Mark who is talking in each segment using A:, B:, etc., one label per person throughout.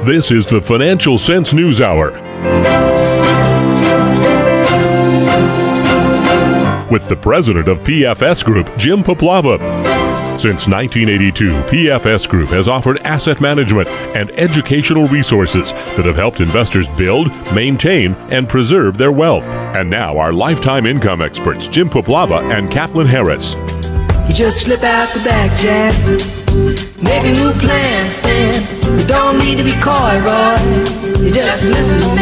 A: This is the Financial Sense News Hour with the president of PFS Group, Jim Poplava. Since 1982, PFS Group has offered asset management and educational resources that have helped investors build, maintain, and preserve their wealth. And now our lifetime income experts, Jim Poplava and Kathleen Harris.
B: You just slip out the back, Jack. Make a new plan, Stan. You don't need to be coy, Roy. You just listen to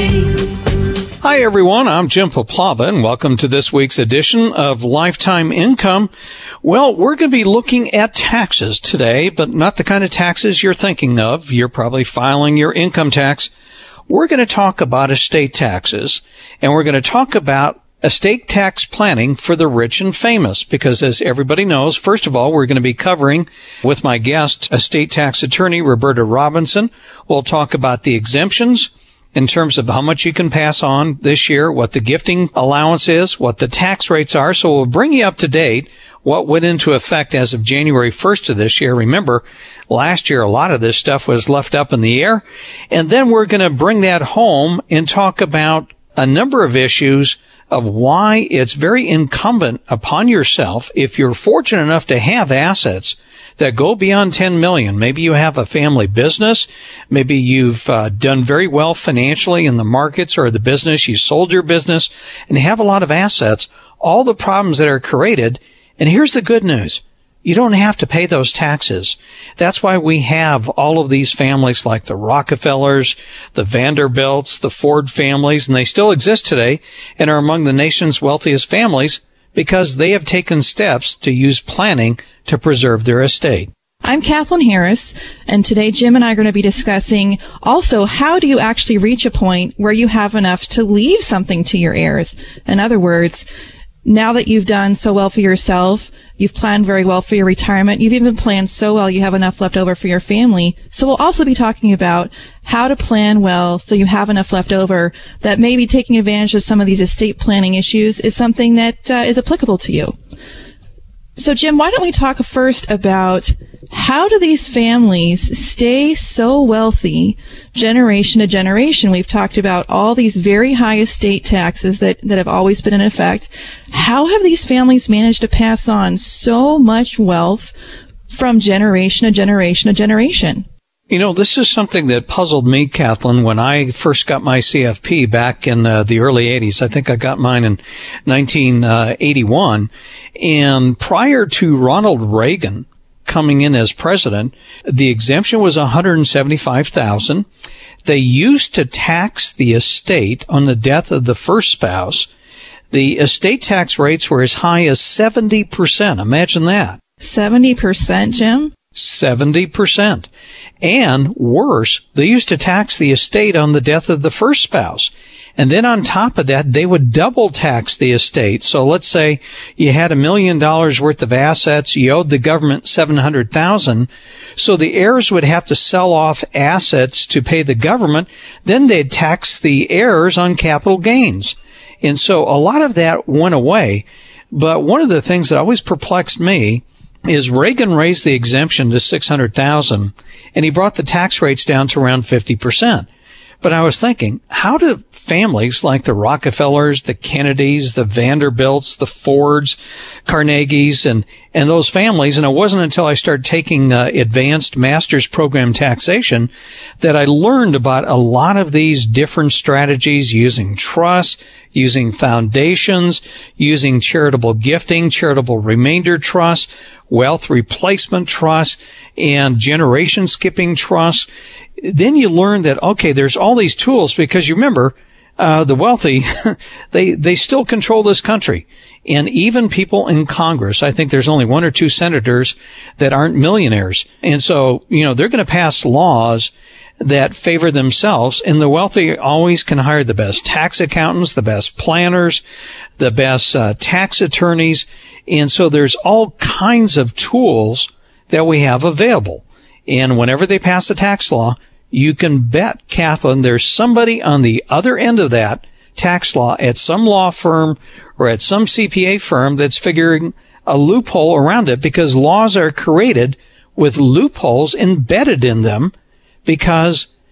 B: me.
C: Hi, everyone. I'm Jim Poplava, and welcome to this week's edition of Lifetime Income. Well, we're going to be looking at taxes today, but not the kind of taxes you're thinking of. You're probably filing your income tax. We're going to talk about estate taxes, and we're going to talk about estate tax planning for the rich and famous, because as everybody knows, first of all, we're going to be covering with my guest, estate tax attorney Roberta Robinson. We'll talk about the exemptions in terms of how much you can pass on this year, what the gifting allowance is, what the tax rates are. So we'll bring you up to date what went into effect as of January 1st of this year. Remember, last year a lot of this stuff was left up in the air. And then we're going to bring that home and talk about a number of issues of why it's very incumbent upon yourself, if you're fortunate enough to have assets that go beyond $10 million. Maybe you have a family business. Maybe you've done very well financially in the markets or the business. You sold your business and have a lot of assets. All the problems that are created. And here's the good news. You don't have to pay those taxes. That's why we have all of these families like the Rockefellers, the Vanderbilts, the Ford families, and they still exist today and are among the nation's wealthiest families because they have taken steps to use planning to preserve their estate.
D: I'm Kathleen Harris, and today Jim and I are going to be discussing also how do you actually reach a point where you have enough to leave something to your heirs. In other words, now that you've done so well for yourself, you've planned very well for your retirement, you've even planned so well you have enough left over for your family. So we'll also be talking about how to plan well so you have enough left over that maybe taking advantage of some of these estate planning issues is something that is applicable to you. So Jim, why don't we talk first about how do these families stay so wealthy generation to generation? We've talked about all these very high estate taxes that have always been in effect. How have these families managed to pass on so much wealth from generation to generation to generation?
C: You know, this is something that puzzled me, Kathleen, when I first got my CFP back in the early 80s. I think I got mine in 1981. And prior to Ronald Reagan coming in as president, the exemption was $175,000. They used to tax the estate on the death of the first spouse. The estate tax rates were as high as 70%. Imagine that.
D: 70%, Jim?
C: 70%. And worse, they used to tax the estate on the death of the first spouse. And then on top of that, they would double tax the estate. So let's say you had $1 million worth of assets, you owed the government $700,000. So the heirs would have to sell off assets to pay the government. Then they'd tax the heirs on capital gains. And so a lot of that went away. But one of the things that always perplexed me is Reagan raised the exemption to $600,000 and he brought the tax rates down to around 50%. But I was thinking, how do families like the Rockefellers, the Kennedys, the Vanderbilts, the Fords, Carnegies, and those families, and it wasn't until I started taking advanced master's program taxation that I learned about a lot of these different strategies using trusts, using foundations, using charitable gifting, charitable remainder trusts, wealth replacement trusts, and generation skipping trusts. Then you learn that, okay, there's all these tools because you remember, the wealthy, they still control this country. And even people in Congress, I think there's only 1 or 2 senators that aren't millionaires. And so, they're going to pass laws that favor themselves. And the wealthy always can hire the best tax accountants, the best planners, the best tax attorneys. And so there's all kinds of tools that we have available. And whenever they pass a tax law, you can bet, Kathleen, there's somebody on the other end of that tax law at some law firm or at some CPA firm that's figuring a loophole around it, because laws are created with loopholes embedded in them because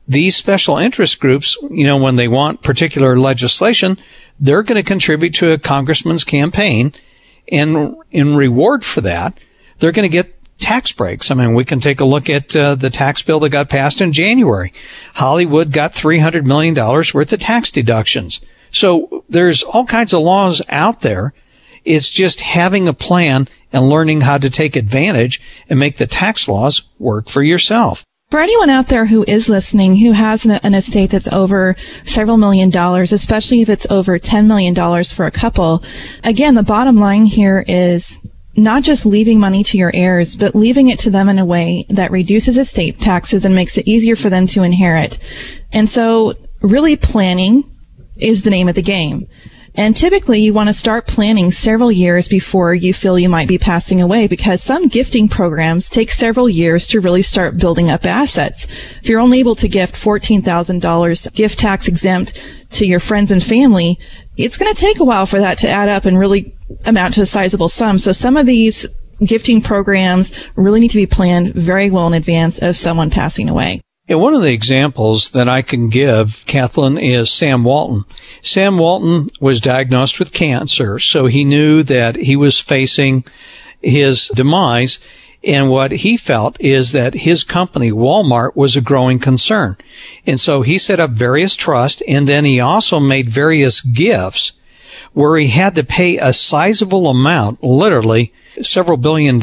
C: these special interest groups, when they want particular legislation, they're going to contribute to a congressman's campaign. And in reward for that, they're going to get tax breaks. I mean, we can take a look at the tax bill that got passed in January. Hollywood got $300 million worth of tax deductions. So there's all kinds of laws out there. It's just having a plan and learning how to take advantage and make the tax laws work for yourself.
D: For anyone out there who is listening, who has an estate that's over several $1 million, especially if it's over $10 million for a couple, again, the bottom line here is not just leaving money to your heirs, but leaving it to them in a way that reduces estate taxes and makes it easier for them to inherit. And so really planning is the name of the game. And typically you want to start planning several years before you feel you might be passing away, because some gifting programs take several years to really start building up assets. If you're only able to gift $14,000 gift tax exempt to your friends and family, it's going to take a while for that to add up and really amount to a sizable sum. So some of these gifting programs really need to be planned very well in advance of someone passing away.
C: And one of the examples that I can give, Kathleen, is Sam Walton. Sam Walton was diagnosed with cancer, so he knew that he was facing his demise. And what he felt is that his company, Walmart, was a growing concern. And so he set up various trusts, and then he also made various gifts where he had to pay a sizable amount, literally several $billion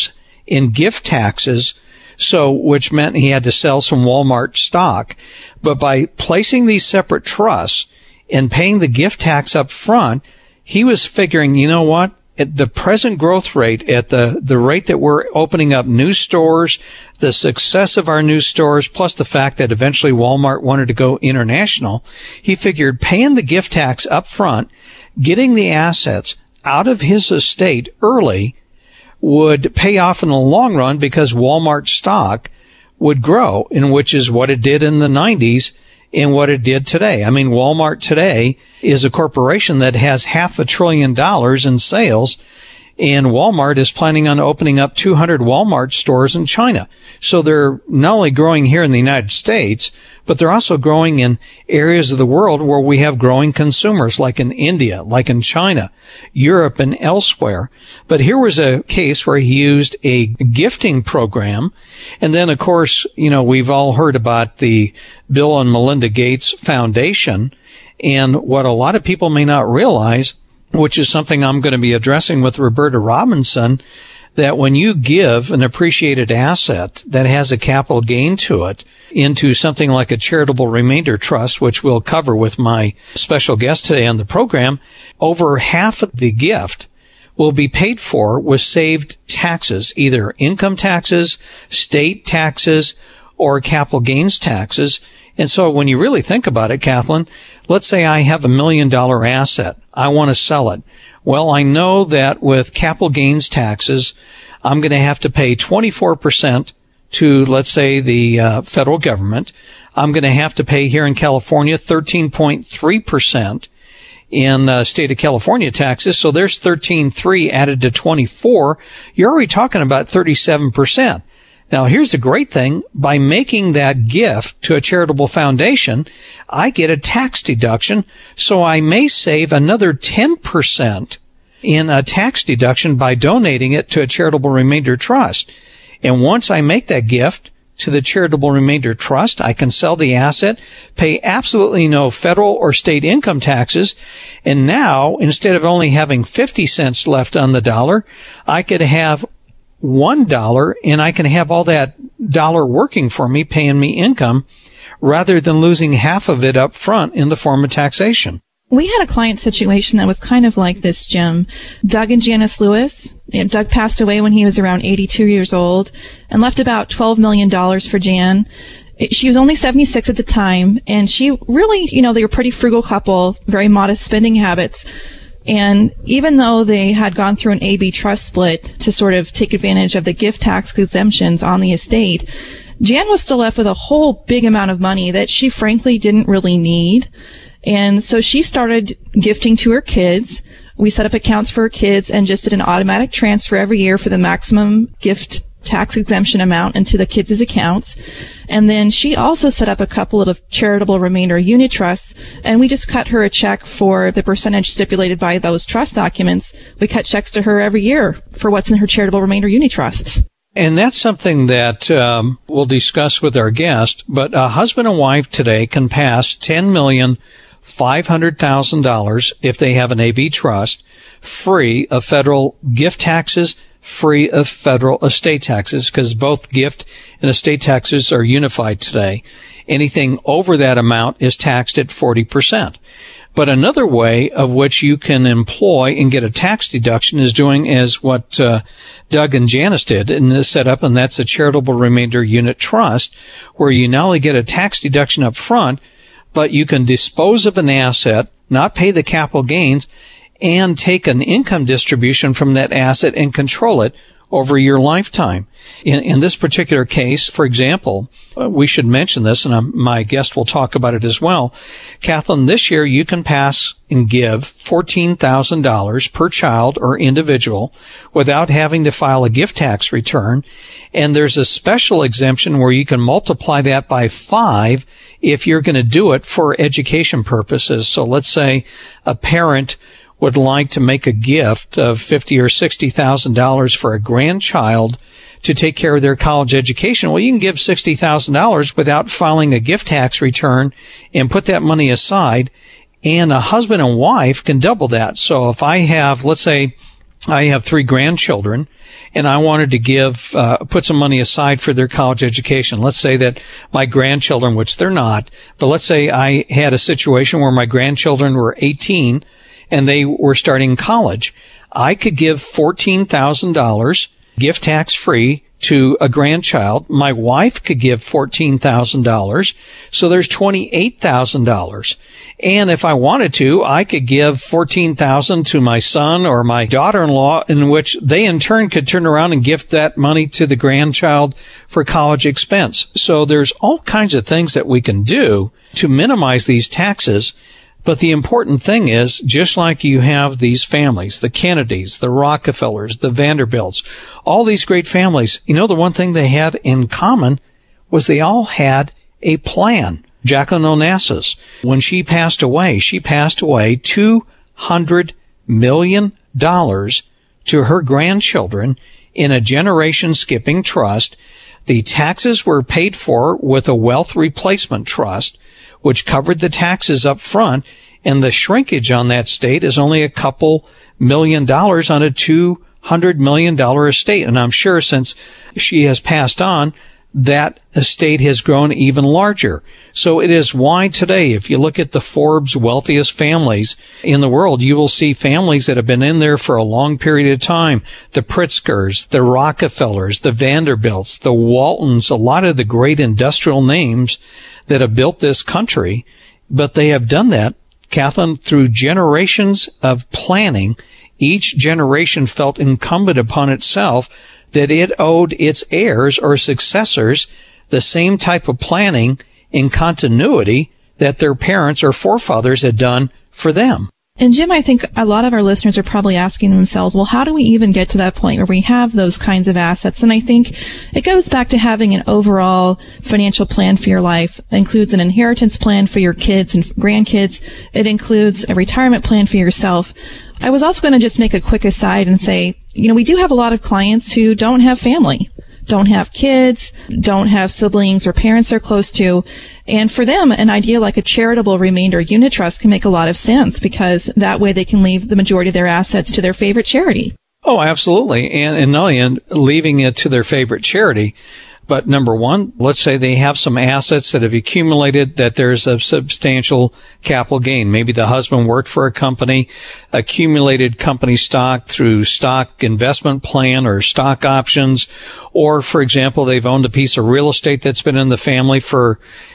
C: in gift taxes, so which meant he had to sell some Walmart stock. But by placing these separate trusts and paying the gift tax up front, he was figuring, you know what? At the present growth rate, at the rate that we're opening up new stores, the success of our new stores, plus the fact that eventually Walmart wanted to go international, he figured paying the gift tax up front, getting the assets out of his estate early, would pay off in the long run because Walmart stock would grow, and which is what it did in the 90s and what it did today. I mean, Walmart today is a corporation that has $500 billion in sales, and Walmart is planning on opening up 200 Walmart stores in China. So they're not only growing here in the United States, but they're also growing in areas of the world where we have growing consumers, like in India, like in China, Europe, and elsewhere. But here was a case where he used a gifting program. And then, of course, we've all heard about the Bill and Melinda Gates Foundation. And what a lot of people may not realize, which is something I'm going to be addressing with Roberta Robinson, that when you give an appreciated asset that has a capital gain to it into something like a charitable remainder trust, which we'll cover with my special guest today on the program, over half of the gift will be paid for with saved taxes, either income taxes, state taxes, or capital gains taxes. And so when you really think about it, Kathleen, let's say I have $1 million asset. I want to sell it. Well, I know that with capital gains taxes, I'm going to have to pay 24% to, let's say, the federal government. I'm going to have to pay here in California 13.3% in state of California taxes. So there's 13.3 added to 24. You're already talking about 37%. Now, here's the great thing. By making that gift to a charitable foundation, I get a tax deduction, so I may save another 10% in a tax deduction by donating it to a charitable remainder trust. And once I make that gift to the charitable remainder trust, I can sell the asset, pay absolutely no federal or state income taxes, and now, instead of only having 50 cents left on the dollar, I could have $1, and I can have all that dollar working for me, paying me income, rather than losing half of it up front in the form of taxation.
D: We had a client situation that was kind of like this, Jim. Doug and Janice Lewis. Doug passed away when he was around 82 years old and left about $12 million for Jan. She was only 76 at the time, and she really, they were a pretty frugal couple, very modest spending habits. And even though they had gone through an A-B trust split to sort of take advantage of the gift tax exemptions on the estate, Jan was still left with a whole big amount of money that she frankly didn't really need. And so she started gifting to her kids. We set up accounts for her kids and just did an automatic transfer every year for the maximum gift tax exemption amount into the kids' accounts. And then she also set up a couple of charitable remainder unit trusts, and we just cut her a check for the percentage stipulated by those trust documents. We cut checks to her every year for what's in her charitable remainder unit trusts.
C: And that's something that we'll discuss with our guest, but a husband and wife today can pass $10,500,000 if they have an AB trust, free of federal gift taxes, free of federal estate taxes, because both gift and estate taxes are unified today. Anything over that amount is taxed at 40%. But another way of which you can employ and get a tax deduction is doing as what Doug and Janice did and set up, and that's a charitable remainder unit trust, where you not only get a tax deduction up front, but you can dispose of an asset, not pay the capital gains, and take an income distribution from that asset and control it over your lifetime. In this particular case, for example, we should mention this, and my guest will talk about it as well. Kathleen, this year you can pass and give $14,000 per child or individual without having to file a gift tax return. And there's a special exemption where you can multiply that by 5 if you're going to do it for education purposes. So let's say a parent would like to make a gift of $50,000 or $60,000 for a grandchild to take care of their college education. Well, you can give $60,000 without filing a gift tax return and put that money aside, and a husband and wife can double that. So if I have, let's say I have 3 grandchildren and I wanted to give, put some money aside for their college education. Let's say that my grandchildren, which they're not, but let's say I had a situation where my grandchildren were 18 and they were starting college. I could give $14,000 gift tax free to a grandchild. My wife could give $14,000. So there's $28,000. And if I wanted to, I could give $14,000 to my son or my daughter-in-law, in which they in turn could turn around and gift that money to the grandchild for college expense. So there's all kinds of things that we can do to minimize these taxes. But the important thing is, just like you have these families, the Kennedys, the Rockefellers, the Vanderbilts, all these great families, you know, the one thing they had in common was they all had a plan. Jacqueline Onassis, when she passed away $200 million to her grandchildren in a generation-skipping trust. The taxes were paid for with a wealth replacement trust, which covered the taxes up front, and the shrinkage on that estate is only a couple $1 million on a $200 million estate. And I'm sure since she has passed on, that estate has grown even larger. So it is why today, if you look at the Forbes wealthiest families in the world, you will see families that have been in there for a long period of time. The Pritzkers, the Rockefellers, the Vanderbilts, the Waltons, a lot of the great industrial names that have built this country. But they have done that, Kathleen, through generations of planning. Each generation felt incumbent upon itself that it owed its heirs or successors the same type of planning and continuity that their parents or forefathers had done for them.
D: And Jim, I think a lot of our listeners are probably asking themselves, well, how do we even get to that point where we have those kinds of assets? And I think it goes back to having an overall financial plan for your life. It includes an inheritance plan for your kids and grandkids. It includes a retirement plan for yourself. I was also going to just make a quick aside and say, you know, we do have a lot of clients who don't have family, don't have kids, don't have siblings or parents they're close to. And for them, an idea like a charitable remainder unit trust can make a lot of sense, because that way they can leave the majority of their assets to their favorite charity.
C: Oh, absolutely. And not only leaving it to their favorite charity, but number one, let's say they have some assets that have accumulated, that there's a substantial capital gain. Maybe the husband worked for a company, accumulated company stock through stock investment plan or stock options. Or, for example, they've owned a piece of real estate that's been in the family for,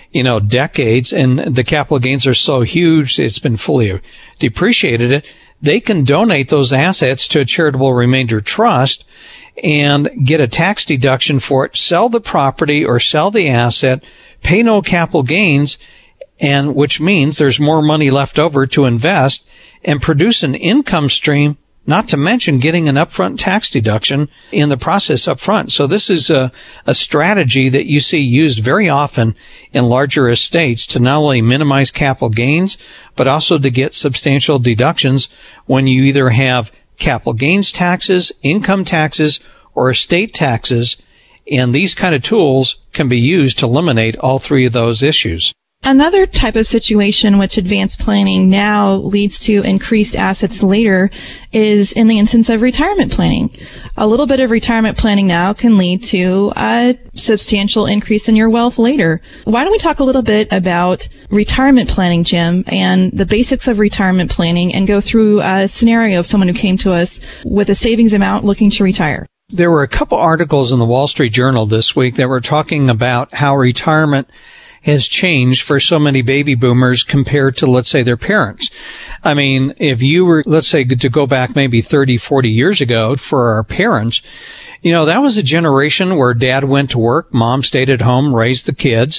C: decades, and the capital gains are so huge, it's been fully depreciated. They can donate those assets to a charitable remainder trust and get a tax deduction for it, sell the property or sell the asset, pay no capital gains, and which means there's more money left over to invest and produce an income stream not to mention getting an upfront tax deduction in the process up front. So this is a strategy that you see used very often in larger estates to not only minimize capital gains, but also to get substantial deductions when you either have capital gains taxes, income taxes, or estate taxes. And these kind of tools can be used to eliminate all three of those issues.
D: Another type of situation which advanced planning now leads to increased assets later is in the instance of retirement planning. A little bit of retirement planning now can lead to a substantial increase in your wealth later. Why don't we talk a little bit about retirement planning, Jim, and the basics of retirement planning, and go through a scenario of someone who came to us with a savings amount looking to retire?
C: There were a couple articles in the Wall Street Journal this week that were talking about how retirement has changed for so many baby boomers compared to, let's say, their parents. I mean, if you were, let's say, to go back maybe 30, 40 years ago for our parents, that was a generation where dad went to work, mom stayed at home, raised the kids,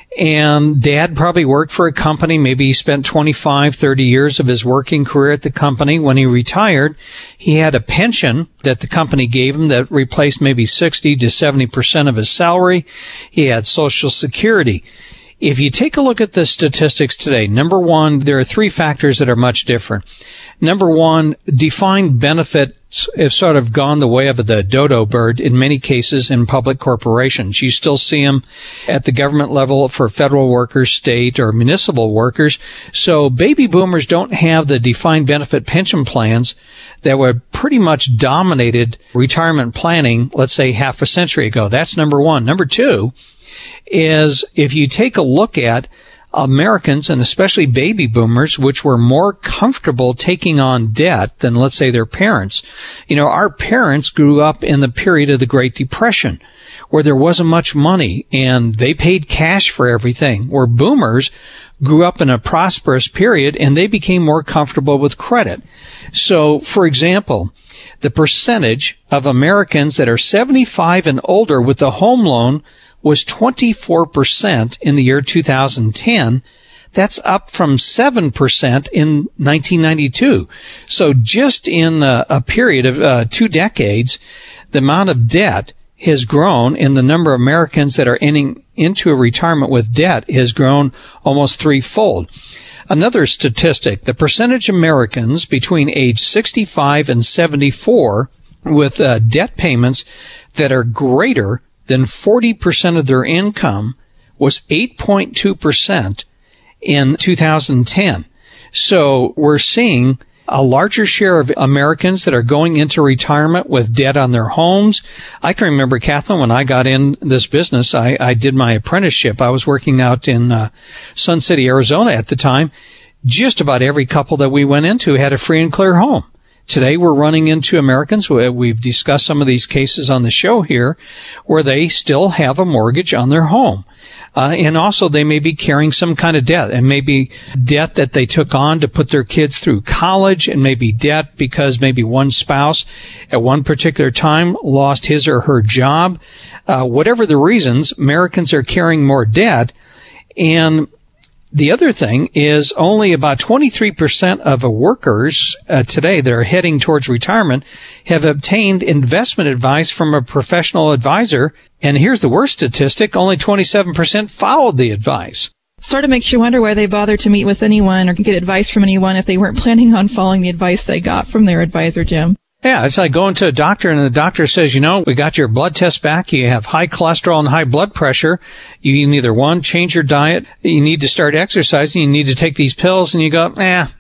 C: and dad probably worked for a company. Maybe he spent 25, 30 years of his working career at the company. When he retired, he had a pension that the company gave him that replaced maybe 60 to 70% of his salary. He had Social Security. If you take a look at the statistics today, number one, there are three factors that are much different. Number one, defined benefits have sort of gone the way of the dodo bird in many cases in public corporations. You still see them at the government level for federal workers, state, or municipal workers. So baby boomers don't have the defined benefit pension plans that were pretty much dominated retirement planning, let's say half a century ago. That's number one. Number two is if you take a look at Americans, and especially baby boomers, which were more comfortable taking on debt than, let's say, their parents. Our parents grew up in the period of the Great Depression, where there wasn't much money, and they paid cash for everything, where boomers grew up in a prosperous period, and they became more comfortable with credit. So, for example, the percentage of Americans that are 75 and older with a home loan was 24% in the year 2010. That's up from 7% in 1992. So just in a period of 2 decades, the amount of debt has grown, and the number of Americans that are entering into a retirement with debt has grown almost threefold. Another statistic, the percentage of Americans between age 65 and 74 with debt payments that are greater than 40% of their income was 8.2% in 2010. So we're seeing a larger share of Americans that are going into retirement with debt on their homes. I can remember, Kathleen, when I got in this business, I did my apprenticeship. I was working out in Sun City, Arizona at the time. Just about every couple that we went into had a free and clear home. Today we're running into Americans, we've discussed some of these cases on the show here, where they still have a mortgage on their home. And also they may be carrying some kind of debt, and maybe debt that they took on to put their kids through college, and maybe debt because maybe one spouse at one particular time lost his or her job. Whatever the reasons, Americans are carrying more debt. And the other thing is only about 23% of workers today that are heading towards retirement have obtained investment advice from a professional advisor. And here's the worst statistic, only 27% followed the advice.
D: Sort of makes you wonder why they bothered to meet with anyone or get advice from anyone if they weren't planning on following the advice they got from their advisor, Jim.
C: Yeah, it's like going to a doctor and the doctor says, we got your blood test back. You have high cholesterol and high blood pressure. You need either one, change your diet. You need to start exercising. You need to take these pills. And you go,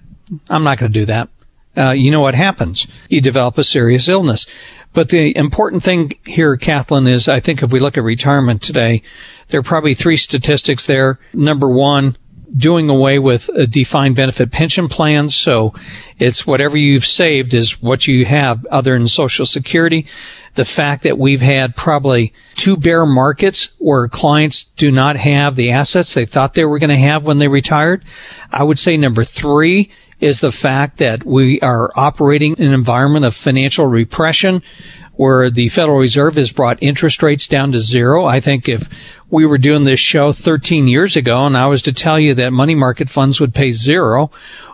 C: I'm not going to do that. You know what happens? You develop a serious illness. But the important thing here, Kathleen, is I think if we look at retirement today, there are probably 3 statistics there. Number one, doing away with defined benefit pension plans. So it's whatever you've saved is what you have other than Social Security. The fact that we've had probably 2 bear markets where clients do not have the assets they thought they were going to have when they retired. I would say number 3 is the fact that we are operating in an environment of financial repression where the Federal Reserve has brought interest rates down to 0. I think if we were doing this show 13 years ago and I was to tell you that money market funds would pay 0,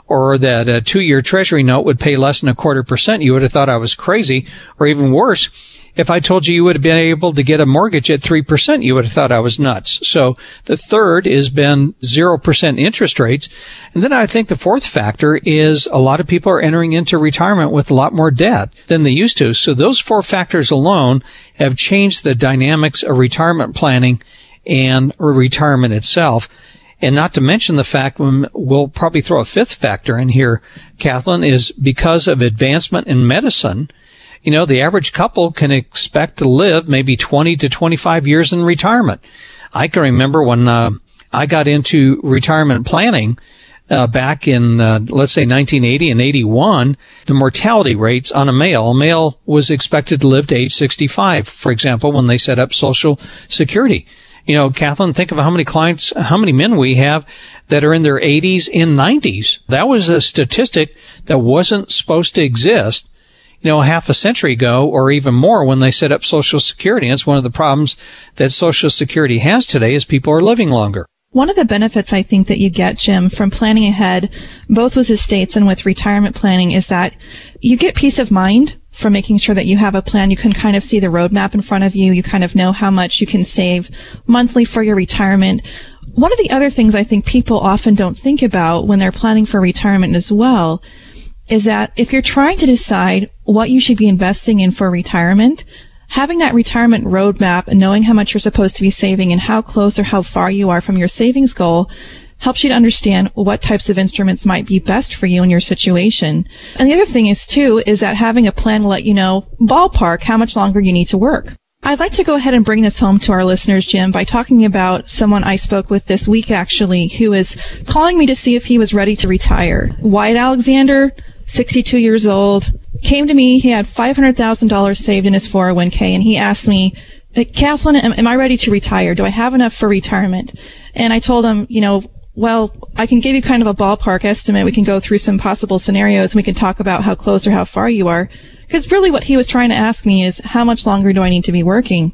C: or that a 2-year Treasury note would pay less than 0.25%, you would have thought I was crazy. Or even worse, if I told you would have been able to get a mortgage at 3%, you would have thought I was nuts. So the third has been 0% interest rates. And then I think the fourth factor is a lot of people are entering into retirement with a lot more debt than they used to. So those 4 factors alone have changed the dynamics of retirement planning and retirement itself. And not to mention the fact, we'll probably throw a 5th factor in here, Kathleen, is because of advancement in medicine. You know, the average couple can expect to live maybe 20 to 25 years in retirement. I can remember when I got into retirement planning back in, let's say, 1980 and 81, the mortality rates on a male was expected to live to age 65, for example, when they set up Social Security. You know, Kathleen, think of how many men we have that are in their 80s and 90s. That was a statistic that wasn't supposed to exist, you know, half a century ago or even more when they set up Social Security. And it's one of the problems that Social Security has today is people are living longer.
D: One of the benefits I think that you get, Jim, from planning ahead, both with estates and with retirement planning, is that you get peace of mind from making sure that you have a plan. You can kind of see the roadmap in front of you. You kind of know how much you can save monthly for your retirement. One of the other things I think people often don't think about when they're planning for retirement as well is that if you're trying to decide what you should be investing in for retirement, having that retirement roadmap and knowing how much you're supposed to be saving and how close or how far you are from your savings goal helps you to understand what types of instruments might be best for you in your situation. And the other thing is, too, is that having a plan will let you know, ballpark, how much longer you need to work. I'd like to go ahead and bring this home to our listeners, Jim, by talking about someone I spoke with this week, actually, who is calling me to see if he was ready to retire. Wyatt Alexander, 62 years old, came to me. He had $500,000 saved in his 401k, and he asked me, Kathleen, am I ready to retire? Do I have enough for retirement? And I told him, well, I can give you kind of a ballpark estimate. We can go through some possible scenarios, and we can talk about how close or how far you are. Because really what he was trying to ask me is, how much longer do I need to be working?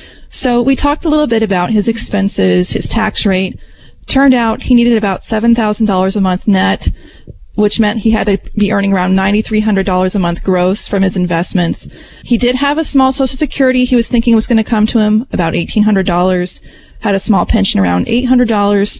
D: So we talked a little bit about his expenses, his tax rate. Turned out he needed about $7,000 a month net, which meant he had to be earning around $9,300 a month gross from his investments. He did have a small Social Security he was thinking was going to come to him, about $1,800, had a small pension around $800.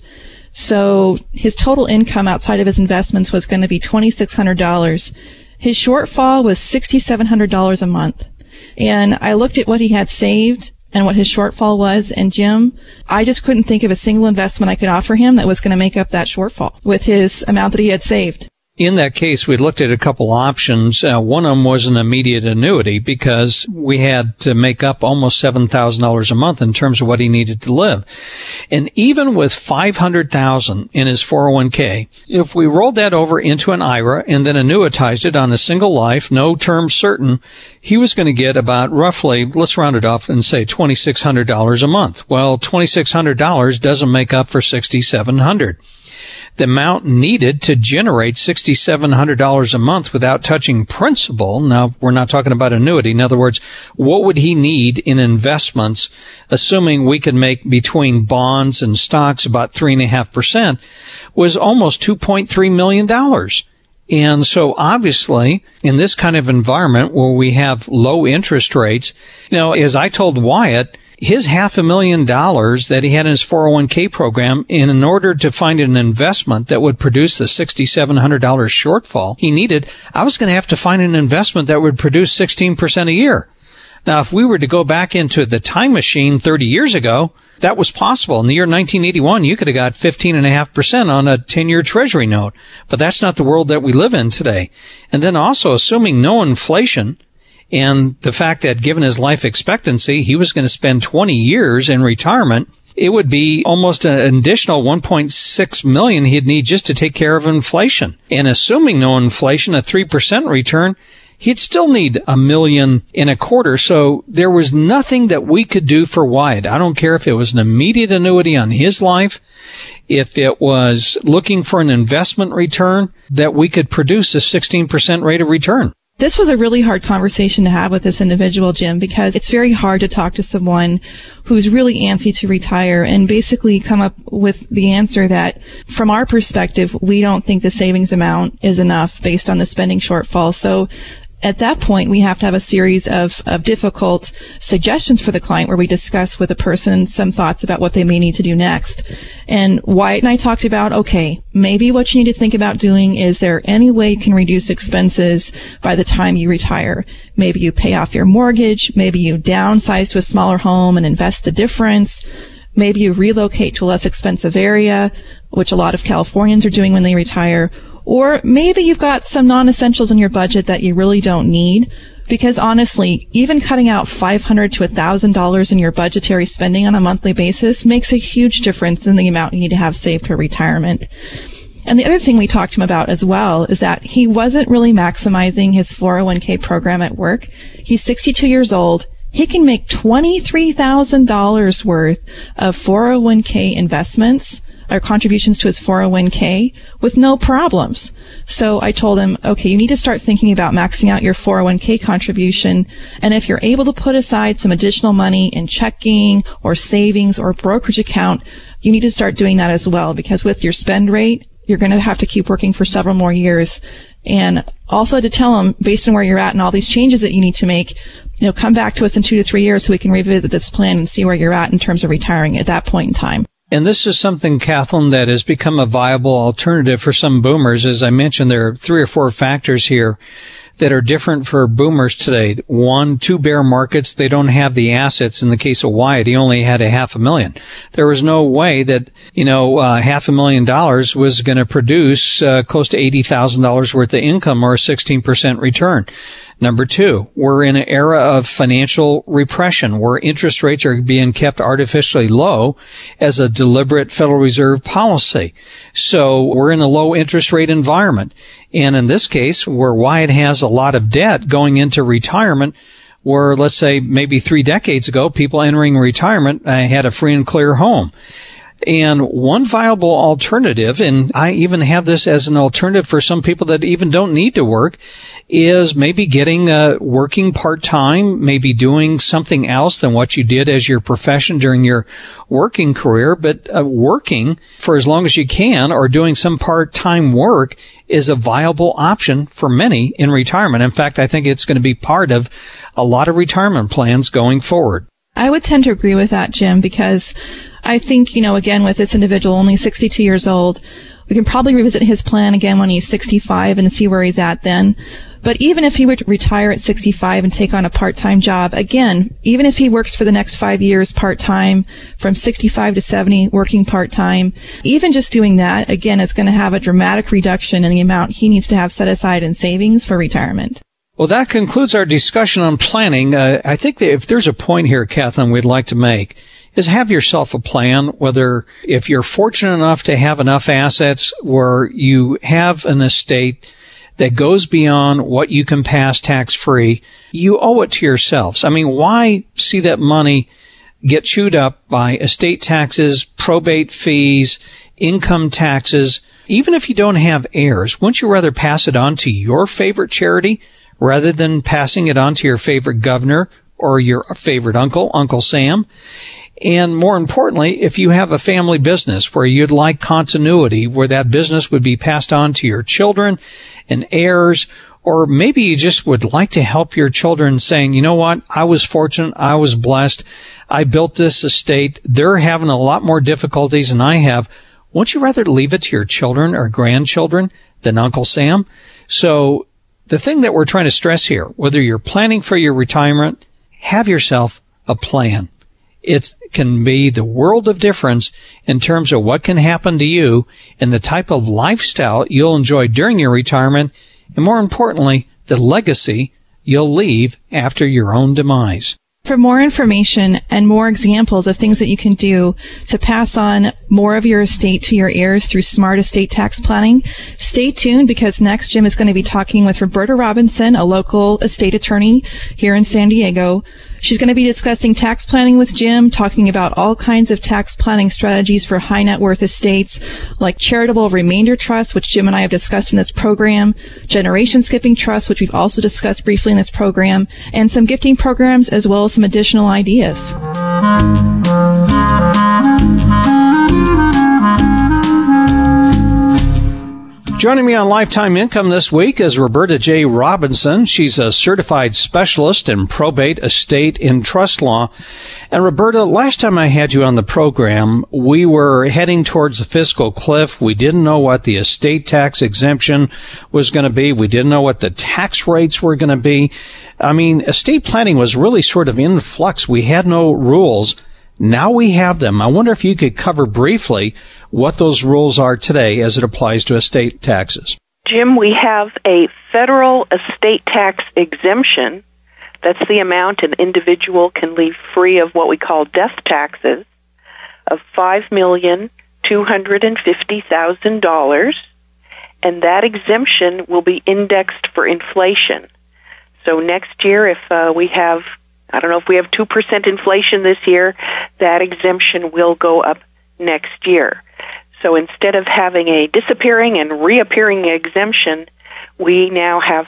D: So his total income outside of his investments was going to be $2,600. His shortfall was $6,700 a month. And I looked at what he had saved and what his shortfall was, and Jim, I just couldn't think of a single investment I could offer him that was going to make up that shortfall with his amount that he had saved.
C: In that case, we looked at a couple options. One of them was an immediate annuity because we had to make up almost $7,000 a month in terms of what he needed to live. And even with $500,000 in his 401k, if we rolled that over into an IRA and then annuitized it on a single life, no term certain, he was going to get about roughly, let's round it off and say $2,600 a month. Well, $2,600 doesn't make up for $6,700. The amount needed to generate $6,700 a month without touching principal. Now, we're not talking about annuity. In other words, what would he need in investments, assuming we could make between bonds and stocks about 3.5%, was almost $2.3 million. And so obviously, in this kind of environment where we have low interest rates, as I told Wyatt, his $500,000 that he had in his 401k program, in order to find an investment that would produce the $6,700 shortfall he needed, I was going to have to find an investment that would produce 16% a year. Now, if we were to go back into the time machine 30 years ago, that was possible. In the year 1981, you could have got 15.5% on a 10-year Treasury note. But that's not the world that we live in today. And then also, assuming no inflation, and the fact that given his life expectancy, he was going to spend 20 years in retirement, it would be almost an additional $1.6 million he'd need just to take care of inflation. And assuming no inflation, a 3% return, he'd still need $1.25 million. So there was nothing that we could do for Wyatt. I don't care if it was an immediate annuity on his life, if it was looking for an investment return, that we could produce a 16% rate of return.
D: This was a really hard conversation to have with this individual, Jim, because it's very hard to talk to someone who's really antsy to retire and basically come up with the answer that, from our perspective, we don't think the savings amount is enough based on the spending shortfall. So at that point, we have to have a series of difficult suggestions for the client where we discuss with a person some thoughts about what they may need to do next. And Wyatt and I talked about, okay, maybe what you need to think about doing is there any way you can reduce expenses by the time you retire? Maybe you pay off your mortgage. Maybe you downsize to a smaller home and invest the difference. Maybe you relocate to a less expensive area, which a lot of Californians are doing when they retire. Or maybe you've got some non-essentials in your budget that you really don't need, because honestly, even cutting out $500 to $1,000 in your budgetary spending on a monthly basis makes a huge difference in the amount you need to have saved for retirement. And the other thing we talked to him about as well is that he wasn't really maximizing his 401k program at work. He's 62 years old. He can make $23,000 worth of 401k investments or contributions to his 401k with no problems. So I told him, okay, you need to start thinking about maxing out your 401k contribution. And if you're able to put aside some additional money in checking or savings or brokerage account, you need to start doing that as well, because with your spend rate, you're going to have to keep working for several more years. And also to tell him, based on where you're at and all these changes that you need to make, come back to us in 2 to 3 years so we can revisit this plan and see where you're at in terms of retiring at that point in time.
C: And this is something, Kathleen, that has become a viable alternative for some boomers. As I mentioned, there are 3 or 4 factors here that are different for boomers today. 1, 2 bear markets. They don't have the assets. In the case of Wyatt, he only had $500,000. There was no way that, $500,000 was going to produce close to $80,000 worth of income or a 16% return. Number 2, we're in an era of financial repression where interest rates are being kept artificially low as a deliberate Federal Reserve policy. So we're in a low interest rate environment. And in this case, where Wyatt has a lot of debt going into retirement, where let's say maybe 3 decades ago, people entering retirement had a free and clear home. And one viable alternative, and I even have this as an alternative for some people that even don't need to work, is maybe getting working part-time, maybe doing something else than what you did as your profession during your working career, but working for as long as you can or doing some part-time work is a viable option for many in retirement. In fact, I think it's going to be part of a lot of retirement plans going forward.
D: I would tend to agree with that, Jim, because I think, again, with this individual only 62 years old, we can probably revisit his plan again when he's 65 and see where he's at then. But even if he were to retire at 65 and take on a part-time job, again, even if he works for the next 5 years part-time, from 65 to 70 working part-time, even just doing that, again, is going to have a dramatic reduction in the amount he needs to have set aside in savings for retirement.
C: Well, that concludes our discussion on planning. I think that if there's a point here, Kathleen, we'd like to make is have yourself a plan, whether if you're fortunate enough to have enough assets where you have an estate that goes beyond what you can pass tax-free, you owe it to yourselves. I mean, why see that money get chewed up by estate taxes, probate fees, income taxes? Even if you don't have heirs, wouldn't you rather pass it on to your favorite charity rather than passing it on to your favorite governor or your favorite uncle, Uncle Sam? And more importantly, if you have a family business where you'd like continuity, where that business would be passed on to your children and heirs, or maybe you just would like to help your children saying, you know what, I was fortunate, I was blessed, I built this estate, they're having a lot more difficulties than I have. Wouldn't you rather leave it to your children or grandchildren than Uncle Sam? So the thing that we're trying to stress here, whether you're planning for your retirement, have yourself a plan. It can be the world of difference in terms of what can happen to you and the type of lifestyle you'll enjoy during your retirement, and more importantly, the legacy you'll leave after your own demise.
D: For more information and more examples of things that you can do to pass on more of your estate to your heirs through smart estate tax planning, stay tuned, because next Jim is going to be talking with Roberta Robinson, a local estate attorney here in San Diego. She's going to be discussing tax planning with Jim, talking about all kinds of tax planning strategies for high net worth estates, like charitable remainder trusts, which Jim and I have discussed in this program, generation skipping trusts, which we've also discussed briefly in this program, and some gifting programs, as well as some additional ideas.
C: Joining me on Lifetime Income this week is Roberta J. Robinson. She's a certified specialist in probate, estate, and trust law. And Roberta, last time I had you on the program, we were heading towards the fiscal cliff. We didn't know what the estate tax exemption was going to be. We didn't know what the tax rates were going to be. I mean, estate planning was really sort of in flux. We had no rules. Now we have them. I wonder if you could cover briefly what those rules are today as it applies to estate taxes.
E: Jim, we have a federal estate tax exemption. That's the amount an individual can leave free of what we call death taxes of $5,250,000, and that exemption will be indexed for inflation. So next year, if we have 2% inflation this year, that exemption will go up next year. So instead of having a disappearing and reappearing exemption, we now have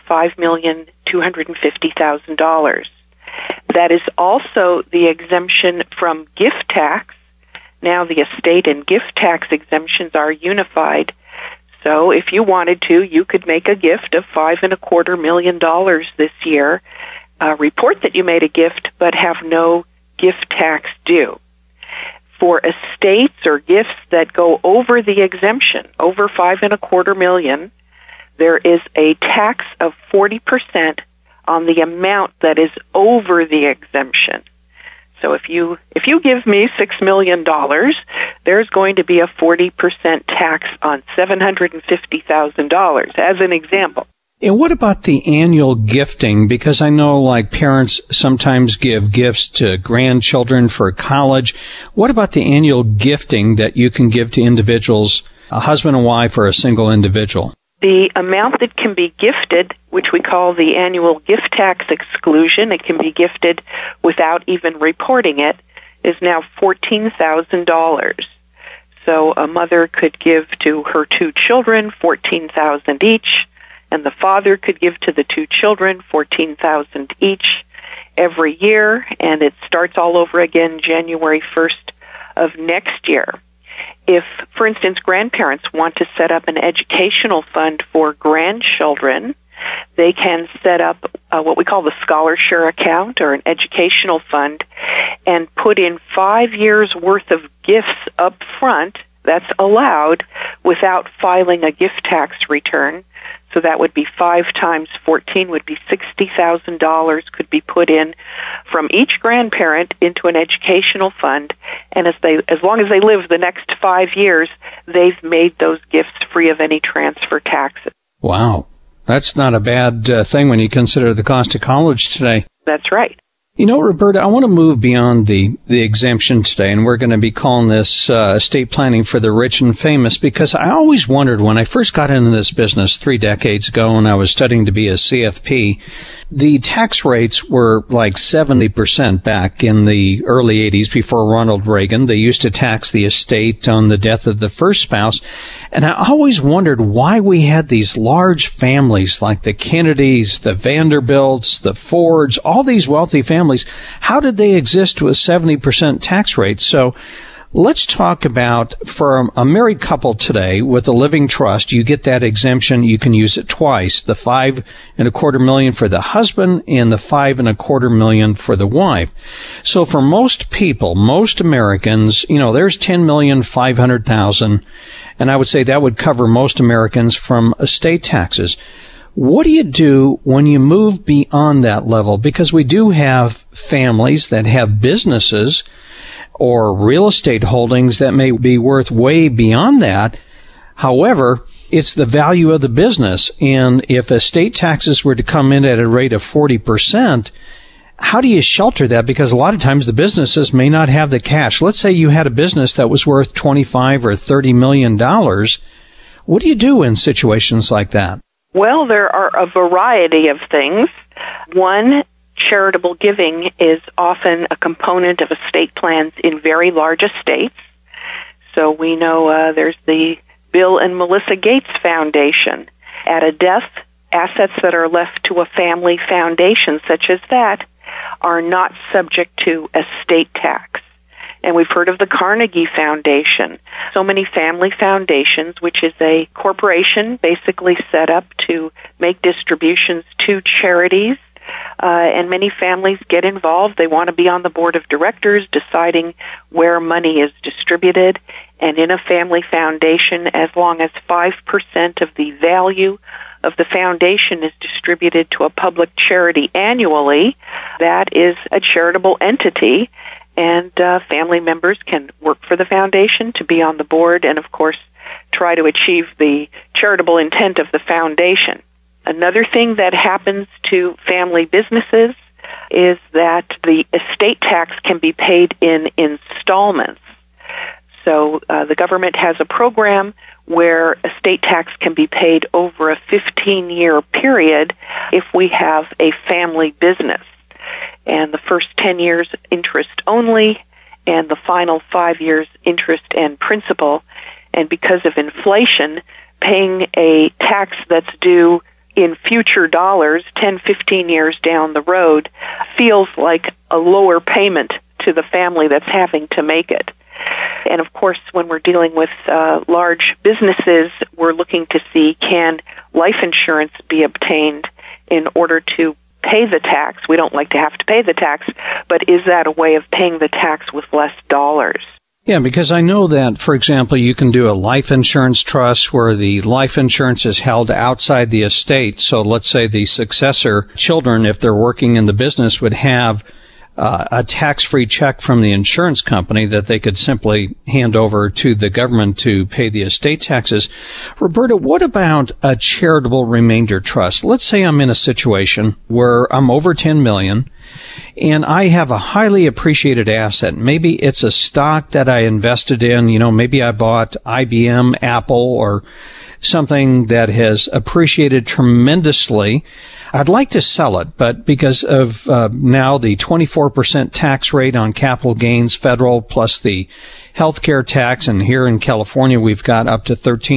E: $5,250,000. That is also the exemption from gift tax. Now the estate and gift tax exemptions are unified. So if you wanted to, you could make a gift of $5.25 million this year, report that you made a gift, but have no gift tax due. For estates or gifts that go over the exemption, over $5.25 million, there is a tax of 40% on the amount that is over the exemption. So if you give me $6 million, there's going to be a 40% tax on $750,000, as an example.
C: And what about the annual gifting? Because I know, like, parents sometimes give gifts to grandchildren for college. What about the annual gifting that you can give to individuals, a husband and wife or a single individual?
E: The amount that can be gifted, which we call the annual gift tax exclusion, it can be gifted without even reporting it, is now $14,000. So a mother could give to her two children $14,000 each, and the father could give to the two children $14,000 each every year, and it starts all over again January 1st of next year. If, for instance, grandparents want to set up an educational fund for grandchildren, they can set up what we call the Scholar Share account or an educational fund and put in 5 years' worth of gifts up front. That's allowed without filing a gift tax return. So that would be 5 times 14 would be $60,000 could be put in from each grandparent into an educational fund. And as long as they live the next 5 years, they've made those gifts free of any transfer taxes.
C: Wow. That's not a bad thing when you consider the cost of college today.
E: That's right.
C: You know, Roberta, I want to move beyond the exemption today, and we're going to be calling this estate planning for the rich and famous, because I always wondered when I first got into this business 3 decades ago when I was studying to be a CFP, the tax rates were like 70% back in the early 80s before Ronald Reagan. They used to tax the estate on the death of the first spouse. And I always wondered why we had these large families like the Kennedys, the Vanderbilts, the Fords, all these wealthy families. How did they exist with 70% tax rates? So let's talk about, for a married couple today with a living trust, you get that exemption. You can use it twice, the $5.25 million for the husband and the $5.25 million for the wife. So for most people, most Americans, there's $10,500,000, and I would say that would cover most Americans from estate taxes. What do you do when you move beyond that level? Because we do have families that have businesses or real estate holdings that may be worth way beyond that. However, it's the value of the business. And if estate taxes were to come in at a rate of 40%, how do you shelter that? Because a lot of times the businesses may not have the cash. Let's say you had a business that was worth $25 or $30 million. What do you do in situations like that?
E: Well, there are a variety of things. One, charitable giving is often a component of estate plans in very large estates. So we know there's the Bill and Melinda Gates Foundation. At a death, assets that are left to a family foundation such as that are not subject to estate tax. And we've heard of the Carnegie Foundation. So many family foundations, which is a corporation basically set up to make distributions to charities. And many families get involved. They want to be on the board of directors deciding where money is distributed. And in a family foundation, as long as 5% of the value of the foundation is distributed to a public charity annually, that is a charitable entity. And family members can work for the foundation to be on the board and, of course, try to achieve the charitable intent of the foundation. Another thing that happens to family businesses is that the estate tax can be paid in installments. So the government has a program where estate tax can be paid over a 15-year period if we have a family business. And the first 10 years, interest only, and the final 5 years, interest and principal. And because of inflation, paying a tax that's due in future dollars 10, 15 years down the road feels like a lower payment to the family that's having to make it. And of course, when we're dealing with large businesses, we're looking to see, can life insurance be obtained in order to pay the tax? We don't like to have to pay the tax, but is that a way of paying the tax with less dollars?
C: Yeah, because I know that, for example, you can do a life insurance trust where the life insurance is held outside the estate. So let's say the successor children, if they're working in the business, would have a tax-free check from the insurance company that they could simply hand over to the government to pay the estate taxes. Roberta, what about a charitable remainder trust? Let's say I'm in a situation where I'm over $10 million and I have a highly appreciated asset. Maybe it's a stock that I invested in. You know, maybe I bought IBM, Apple, or something that has appreciated tremendously. I'd like to sell it, but because of now the 24% tax rate on capital gains, federal, plus the healthcare tax, and here in California we've got up to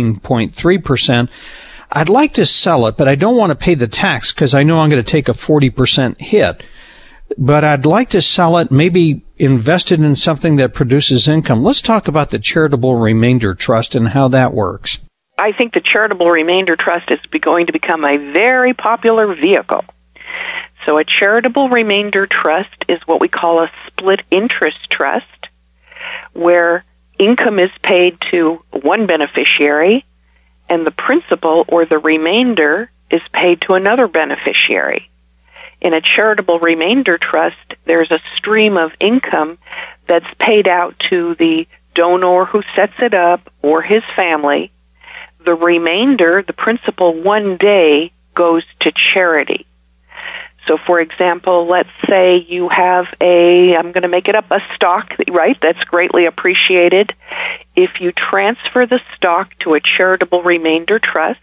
C: 13.3%, I'd like to sell it, but I don't want to pay the tax because I know I'm going to take a 40% hit. But I'd like to sell it, maybe invest it in something that produces income. Let's talk about the charitable remainder trust and how that works.
E: I think the charitable remainder trust is going to become a very popular vehicle. So a charitable remainder trust is what we call a split interest trust, where income is paid to one beneficiary and the principal or the remainder is paid to another beneficiary. In a charitable remainder trust, there's a stream of income that's paid out to the donor who sets it up or his family. The remainder, the principal, one day goes to charity. So, for example, let's say you have I'm going to make it up, a stock, right, that's greatly appreciated. If you transfer the stock to a charitable remainder trust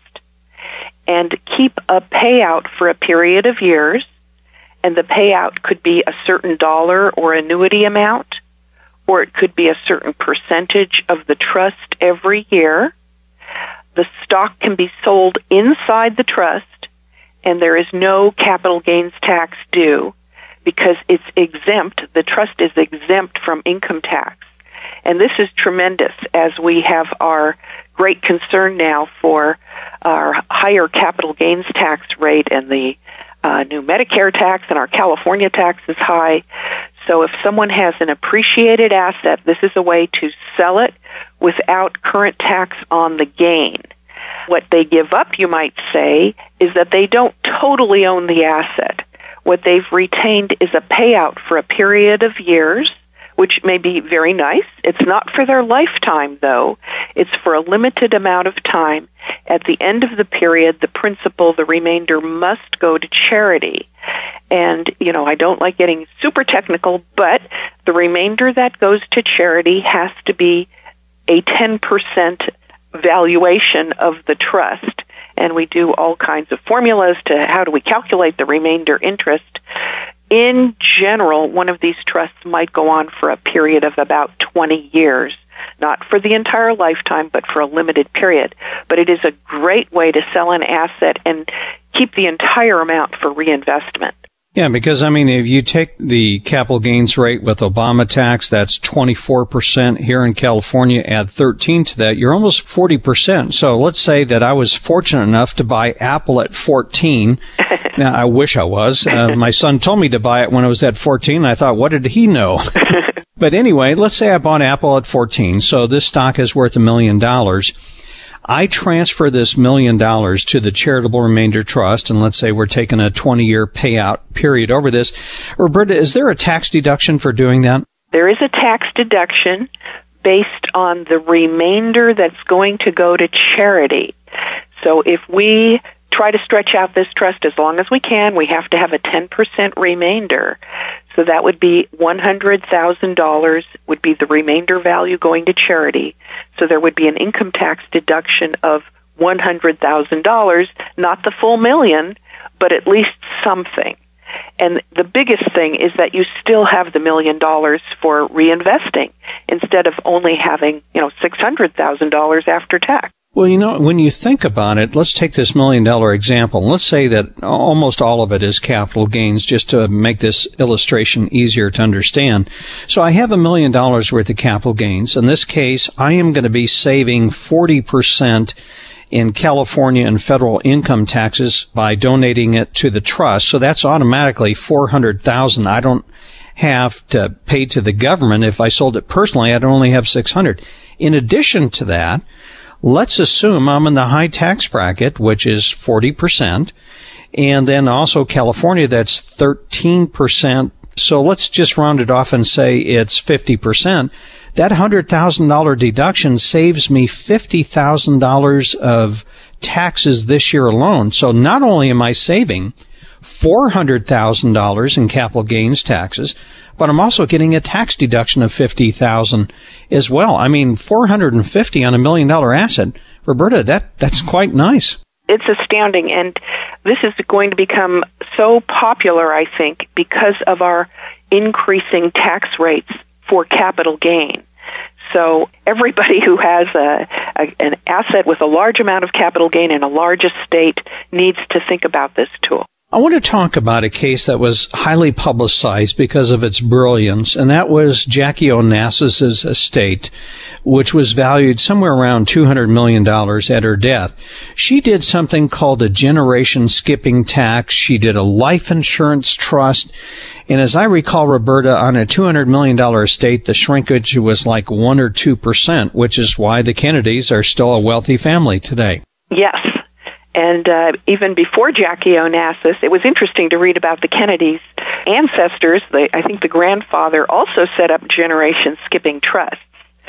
E: and keep a payout for a period of years, and the payout could be a certain dollar or annuity amount, or it could be a certain percentage of the trust every year, the stock can be sold inside the trust, and there is no capital gains tax due because it's exempt. The trust is exempt from income tax. And this is tremendous as we have our great concern now for our higher capital gains tax rate, and the new Medicare tax, and our California tax is high. So if someone has an appreciated asset, this is a way to sell it without current tax on the gain. What they give up, you might say, is that they don't totally own the asset. What they've retained is a payout for a period of years, which may be very nice. It's not for their lifetime, though. It's for a limited amount of time. At the end of the period, the principal, the remainder, must go to charity. And, you know, I don't like getting super technical, but the remainder that goes to charity has to be a 10% valuation of the trust. And we do all kinds of formulas to how do we calculate the remainder interest. In general, one of these trusts might go on for a period of about 20 years, not for the entire lifetime, but for a limited period. But it is a great way to sell an asset and keep the entire amount for reinvestment.
C: Yeah, because, I mean, if you take the capital gains rate with Obama tax, that's 24%. Here in California, add 13 to that, you're almost 40%. So let's say that I was fortunate enough to buy Apple at 14. Now, I wish I was. My son told me to buy it when I was at 14. I thought, what did he know? But anyway, let's say I bought Apple at 14. So this stock is worth $1 million. I transfer this $1 million to the Charitable Remainder Trust, and let's say we're taking a 20-year payout period over this. Roberta, is there a tax deduction for doing that?
E: There is a tax deduction based on the remainder that's going to go to charity. So if we try to stretch out this trust as long as we can, we have to have a 10% remainder. So that would be $100,000 would be the remainder value going to charity. So there would be an income tax deduction of $100,000, not the full $1 million, but at least something. And the biggest thing is that you still have the $1 million for reinvesting instead of only having, $600,000 after tax.
C: Well, when you think about it, let's take this $1 million example. Let's say that almost all of it is capital gains, just to make this illustration easier to understand. So I have $1 million worth of capital gains. In this case, I am going to be saving 40% in California and federal income taxes by donating it to the trust. So that's automatically $400,000. I don't have to pay to the government. If I sold it personally, I'd only have $600,000. In addition to that, let's assume I'm in the high tax bracket, which is 40%, and then also California, that's 13%. So let's just round it off and say it's 50%. That $100,000 deduction saves me $50,000 of taxes this year alone. So not only am I saving $400,000 in capital gains taxes, but I'm also getting a tax deduction of $50,000 as well. I mean, $450,000 on $1 million asset. Roberta, that's quite nice.
E: It's astounding, and this is going to become so popular, I think, because of our increasing tax rates for capital gain. So everybody who has an asset with a large amount of capital gain in a large estate needs to think about this tool.
C: I want to talk about a case that was highly publicized because of its brilliance, and that was Jackie Onassis' estate, which was valued somewhere around $200 million at her death. She did something called a generation skipping tax. She did a life insurance trust. And as I recall, Roberta, on a $200 million estate, the shrinkage was like 1 or 2%, which is why the Kennedys are still a wealthy family today.
E: Yes. And even before Jackie Onassis, it was interesting to read about the Kennedys' ancestors. I think the grandfather also set up generation skipping trusts.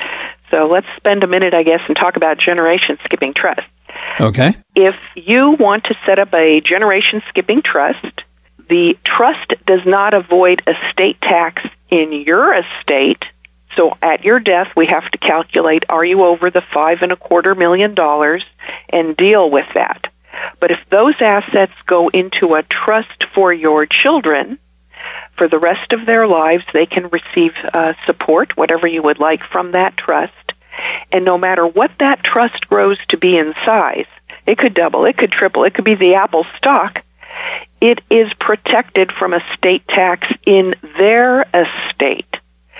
E: So let's spend a minute, I guess, and talk about generation skipping trusts.
C: Okay.
E: If you want to set up a generation skipping trust, the trust does not avoid estate tax in your estate. So at your death, we have to calculate, are you over the $5.25 million, and deal with that. But if those assets go into a trust for your children, for the rest of their lives, they can receive support, whatever you would like, from that trust. And no matter what that trust grows to be in size, it could double, it could triple, it could be the Apple stock, it is protected from estate tax in their estate.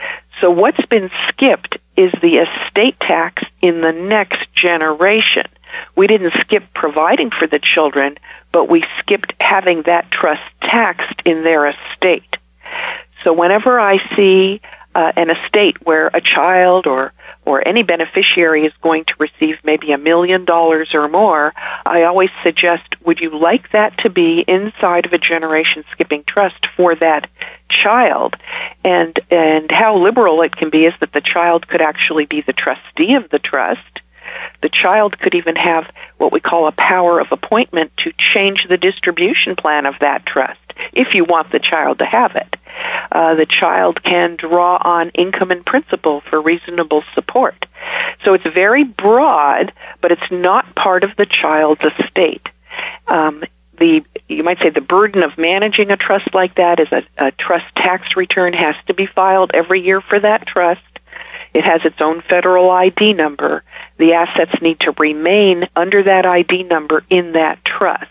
E: So what's been skipped is the estate tax in the next generation. We didn't skip providing for the children, but we skipped having that trust taxed in their estate. So whenever I see an estate where a child or any beneficiary is going to receive maybe $1 million or more, I always suggest, would you like that to be inside of a generation skipping trust for that child? And how liberal it can be is that the child could actually be the trustee of the trust. The child could even have what we call a power of appointment to change the distribution plan of that trust, if you want the child to have it. The child can draw on income and principal for reasonable support. So it's very broad, but it's not part of the child's estate. you might say the burden of managing a trust like that is a trust tax return has to be filed every year for that trust. It has its own federal ID number. The assets need to remain under that ID number in that trust.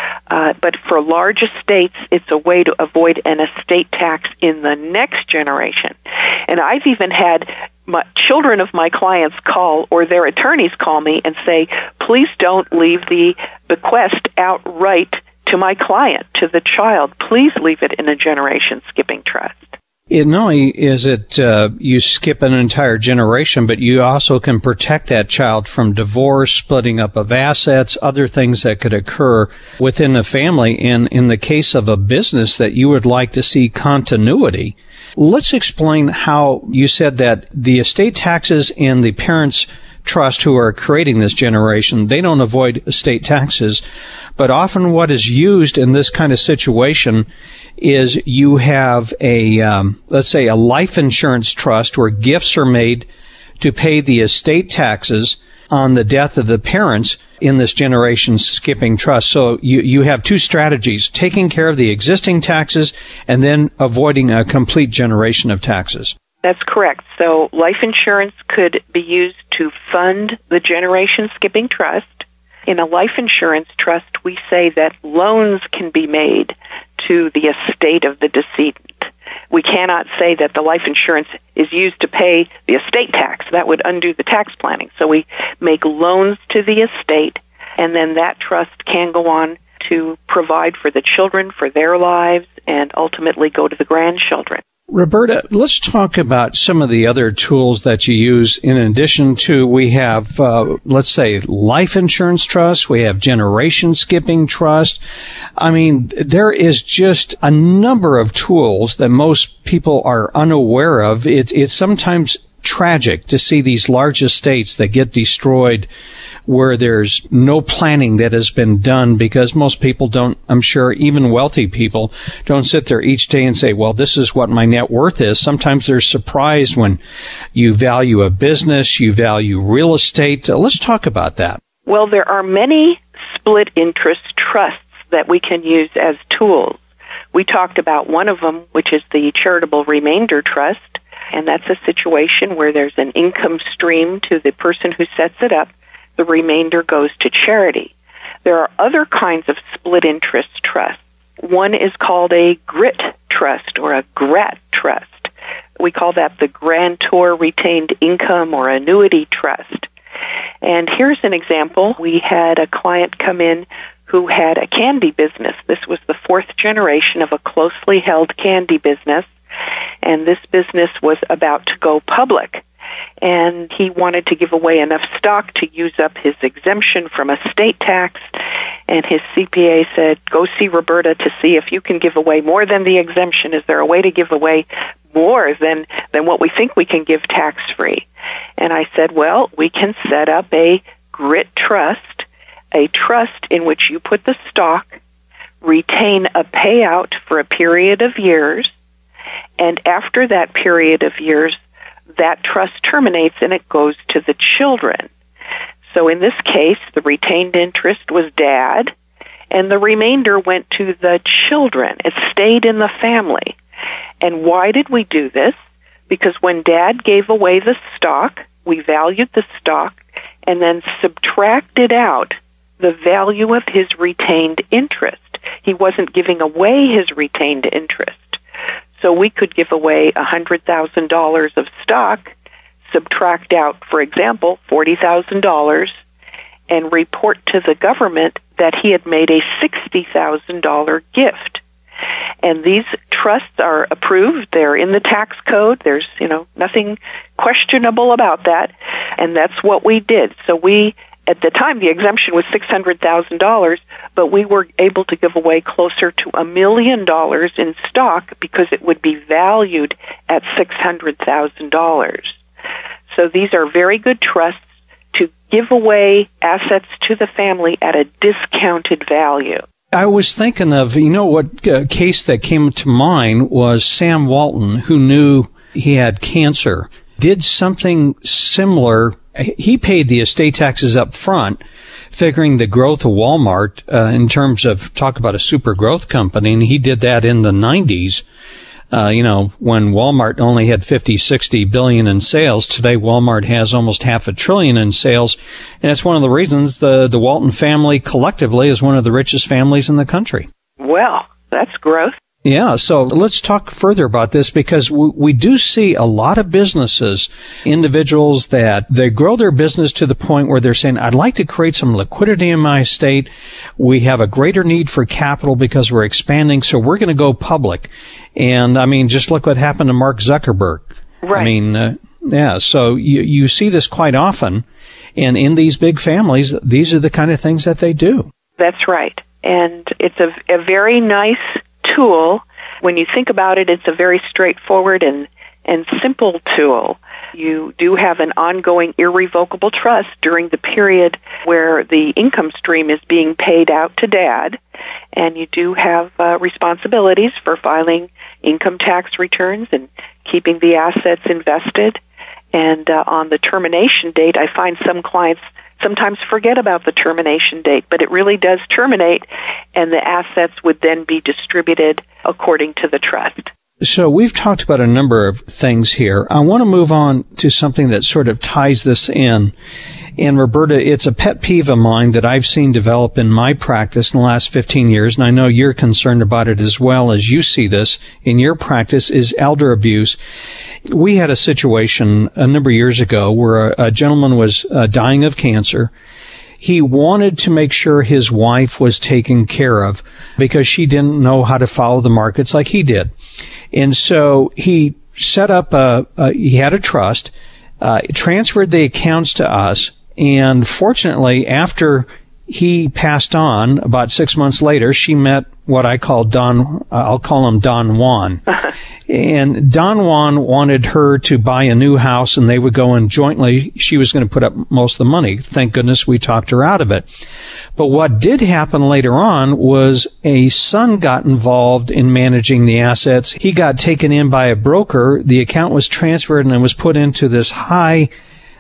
E: But for large estates, it's a way to avoid an estate tax in the next generation. And I've even had children of my clients call, or their attorneys call me and say, please don't leave the bequest outright to my client, to the child. Please leave it in a generation-skipping trust.
C: Not only is it you skip an entire generation, but you also can protect that child from divorce, splitting up of assets, other things that could occur within the family. And in the case of a business that you would like to see continuity, let's explain how you said that the estate taxes and the parents' trust who are creating this generation, they don't avoid estate taxes. But often what is used in this kind of situation is you have let's say a life insurance trust where gifts are made to pay the estate taxes on the death of the parents in this generation skipping trust. So you have two strategies, taking care of the existing taxes and then avoiding a complete generation of taxes.
E: That's correct. So life insurance could be used to fund the generation skipping trust. In a life insurance trust, we say that loans can be made to the estate of the decedent. We cannot say that the life insurance is used to pay the estate tax. That would undo the tax planning. So we make loans to the estate, and then that trust can go on to provide for the children, for their lives, and ultimately go to the grandchildren.
C: Roberta, let's talk about some of the other tools that you use. In addition to, we have, let's say, life insurance trust. We have generation skipping trust. I mean, there is just a number of tools that most people are unaware of. It's sometimes tragic to see these large estates that get destroyed where there's no planning that has been done, because most people don't, I'm sure even wealthy people don't sit there each day and say, well, this is what my net worth is. Sometimes they're surprised when you value a business, you value real estate. Let's talk about that.
E: Well, there are many split interest trusts that we can use as tools. We talked about one of them, which is the charitable remainder trust, and that's a situation where there's an income stream to the person who sets it up. The remainder goes to charity. There are other kinds of split interest trusts. One is called a GRIT trust or a GRAT trust. We call that the Grantor Retained Income or Annuity Trust. And here's an example. We had a client come in who had a candy business. This was the fourth generation of a closely held candy business, and this business was about to go public. And he wanted to give away enough stock to use up his exemption from estate tax. And his CPA said, go see Roberta to see if you can give away more than the exemption. Is there a way to give away more than what we think we can give tax-free? And I said, well, we can set up a GRIT trust, a trust in which you put the stock, retain a payout for a period of years, and after that period of years, that trust terminates and it goes to the children. So in this case, the retained interest was Dad, and the remainder went to the children. It stayed in the family. And why did we do this? Because when Dad gave away the stock, we valued the stock and then subtracted out the value of his retained interest. He wasn't giving away his retained interest. So we could give away $100,000 of stock, subtract out, for example, $40,000, and report to the government that he had made a $60,000 gift. And these trusts are approved. They're in the tax code. There's, nothing questionable about that. And that's what we did. So at the time, the exemption was $600,000, but we were able to give away closer to $1 million in stock because it would be valued at $600,000. So these are very good trusts to give away assets to the family at a discounted value.
C: I was thinking of, what case that came to mind was Sam Walton, who knew he had cancer, did something similar he paid the estate taxes up front, figuring the growth of Walmart in terms of, talk about a super growth company, and he did that in the 90s. When Walmart only had 50-60 billion in sales. Today, Walmart has almost $500 billion in sales. And it's one of the reasons the Walton family collectively is one of the richest families in the country.
E: Well, that's growth.
C: Yeah, so let's talk further about this, because we do see a lot of businesses, individuals that they grow their business to the point where they're saying, I'd like to create some liquidity in my estate. We have a greater need for capital because we're expanding, so we're going to go public. And, I mean, just look what happened to Mark Zuckerberg.
E: Right.
C: I mean, so you see this quite often. And in these big families, these are the kind of things that they do.
E: That's right. And it's a very nice tool. When you think about it, it's a very straightforward and simple tool. You do have an ongoing irrevocable trust during the period where the income stream is being paid out to Dad, and you do have responsibilities for filing income tax returns and keeping the assets invested. And on the termination date, I find some clients sometimes forget about the termination date, but it really does terminate, and the assets would then be distributed according to the trust.
C: So we've talked about a number of things here. I want to move on to something that sort of ties this in. And Roberta, it's a pet peeve of mine that I've seen develop in my practice in the last 15 years, and I know you're concerned about it as well as you see this in your practice, is elder abuse. We had a situation a number of years ago where a gentleman was dying of cancer. He wanted to make sure his wife was taken care of because she didn't know how to follow the markets like he did. And so he set up he had a trust, transferred the accounts to us, and fortunately, after he passed on, about 6 months later, she met what I call I'll call him Don Juan. And Don Juan wanted her to buy a new house, and they would go in jointly. She was going to put up most of the money. Thank goodness we talked her out of it. But what did happen later on was a son got involved in managing the assets. He got taken in by a broker. The account was transferred and it was put into this high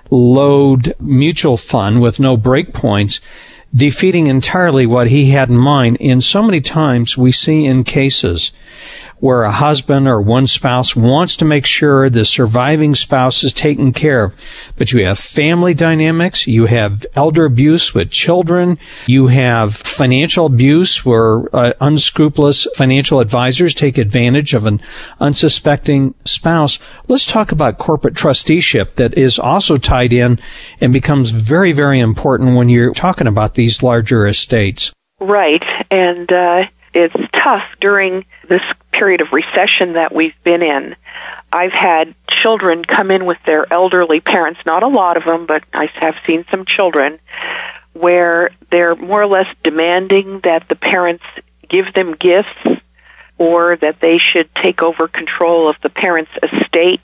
C: load mutual fund with no break points, defeating entirely what he had in mind. And so many times we see in cases where a husband or one spouse wants to make sure the surviving spouse is taken care of. But you have family dynamics, you have elder abuse with children, you have financial abuse where unscrupulous financial advisors take advantage of an unsuspecting spouse. Let's talk about corporate trusteeship that is also tied in and becomes very, very important when you're talking about these larger estates.
E: Right, and it's tough during this period of recession that we've been in. I've had children come in with their elderly parents, not a lot of them, but I have seen some children, where they're more or less demanding that the parents give them gifts or that they should take over control of the parents' estate.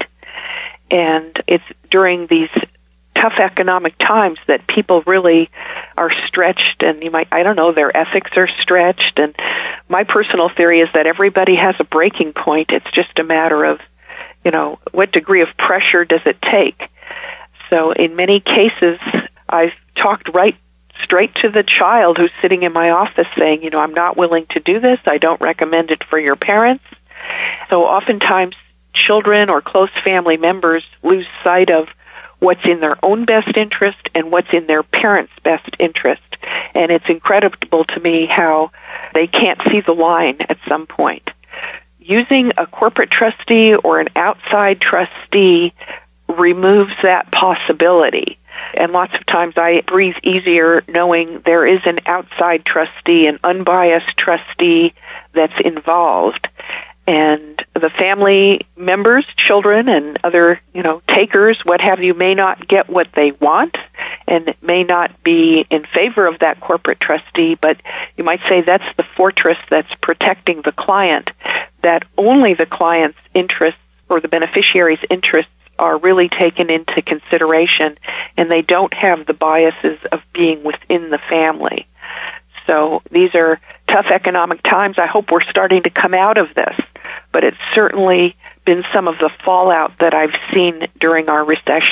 E: And it's during these tough economic times that people really are stretched, and their ethics are stretched. And my personal theory is that everybody has a breaking point. It's just a matter of, what degree of pressure does it take? So in many cases, I've talked right straight to the child who's sitting in my office saying, I'm not willing to do this. I don't recommend it for your parents. So oftentimes children or close family members lose sight of what's in their own best interest and what's in their parents' best interest. And it's incredible to me how they can't see the line at some point. Using a corporate trustee or an outside trustee removes that possibility. And lots of times I breathe easier knowing there is an outside trustee, an unbiased trustee that's involved. And the family members, children, and other, takers, what have you, may not get what they want and may not be in favor of that corporate trustee, but you might say that's the fortress that's protecting the client, that only the client's interests or the beneficiary's interests are really taken into consideration, and they don't have the biases of being within the family. So these are tough economic times. I hope we're starting to come out of this, but it's certainly been some of the fallout that I've seen during our recession.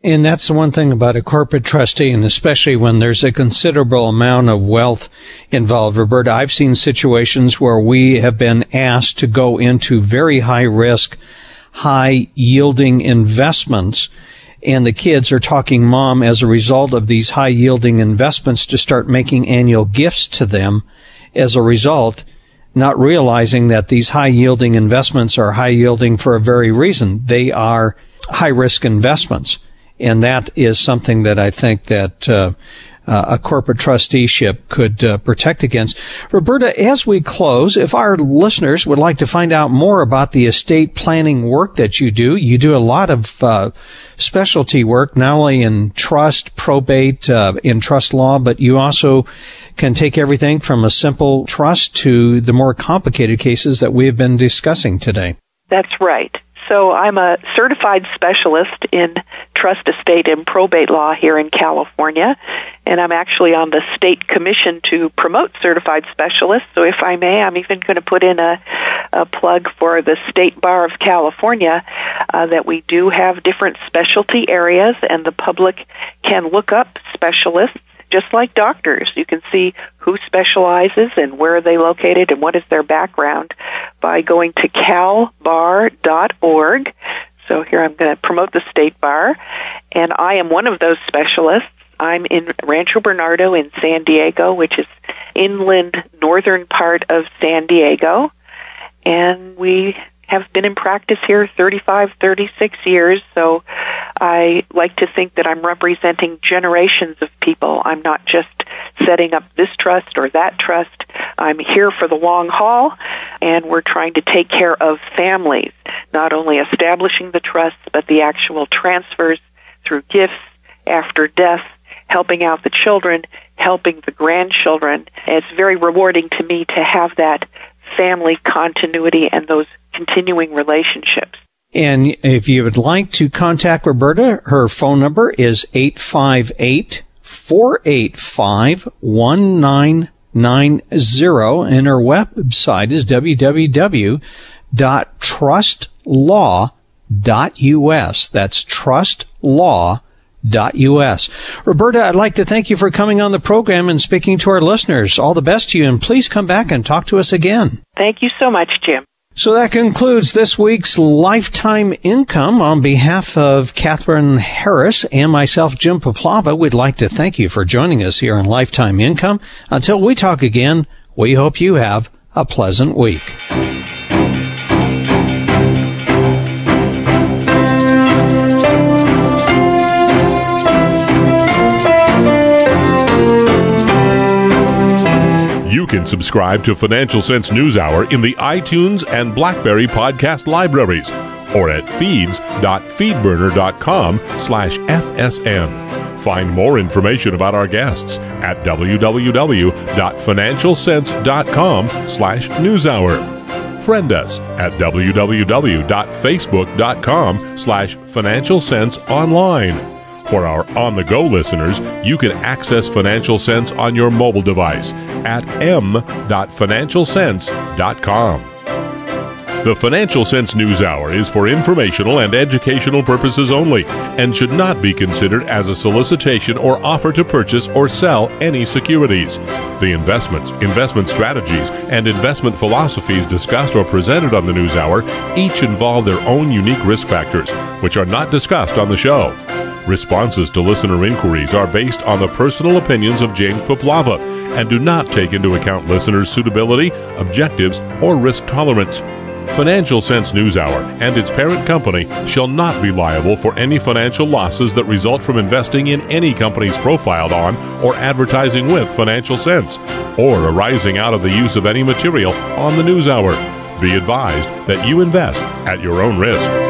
C: And that's the one thing about a corporate trustee, and especially when there's a considerable amount of wealth involved. Roberta, I've seen situations where we have been asked to go into very high risk, high yielding investments, and the kids are talking mom as a result of these high yielding investments to start making annual gifts to them as a result, not realizing that these high yielding investments are high yielding for a very reason. They are high risk investments. And that is something that I think that a corporate trusteeship could protect against. Roberta, as we close, if our listeners would like to find out more about the estate planning work that you do a lot of specialty work, not only in trust, probate, in trust law, but you also can take everything from a simple trust to the more complicated cases that we have been discussing today.
E: That's right. So I'm a certified specialist in trust, estate, and probate law here in California, and I'm actually on the state commission to promote certified specialists. So if I may, I'm even going to put in a plug for the State Bar of California that we do have different specialty areas, and the public can look up specialists just like doctors. You can see who specializes and where are they located and what is their background by going to calbar.org. So here I'm going to promote the State Bar, and I am one of those specialists. I'm in Rancho Bernardo in San Diego, which is inland northern part of San Diego, and we have been in practice here 36 years, so I like to think that I'm representing generations of people. I'm not just setting up this trust or that trust. I'm here for the long haul, and we're trying to take care of families, not only establishing the trusts, but the actual transfers through gifts after death, helping out the children, helping the grandchildren. And it's very rewarding to me to have that family continuity and those continuing relationships.
C: And if you would like to contact Roberta, her phone number is 858-485-1990, and her website is www.trustlaw.us. That's trustlaw.us. Roberta, I'd like to thank you for coming on the program and speaking to our listeners. All the best to you, and please come back and talk to us again.
E: Thank you so much, Jim.
C: So that concludes this week's Lifetime Income. On behalf of Catherine Harris and myself, Jim Poplava, we'd like to thank you for joining us here on Lifetime Income. Until we talk again, we hope you have a pleasant week.
A: You can subscribe to Financial Sense NewsHour in the iTunes and BlackBerry podcast libraries or at feeds.feedburner.com/FSN. Find more information about our guests at www.financialsense.com/NewsHour. Friend us at www.facebook.com/FinancialSenseOnline. For our on-the-go listeners, you can access Financial Sense on your mobile device at m.financialsense.com. The Financial Sense NewsHour is for informational and educational purposes only and should not be considered as a solicitation or offer to purchase or sell any securities. The investments, investment strategies, and investment philosophies discussed or presented on the NewsHour each involve their own unique risk factors, which are not discussed on the show. Responses to listener inquiries are based on the personal opinions of James Poplava and do not take into account listeners' suitability, objectives, or risk tolerance. Financial Sense NewsHour and its parent company shall not be liable for any financial losses that result from investing in any companies profiled on or advertising with Financial Sense, or arising out of the use of any material on the NewsHour. Be advised that you invest at your own risk.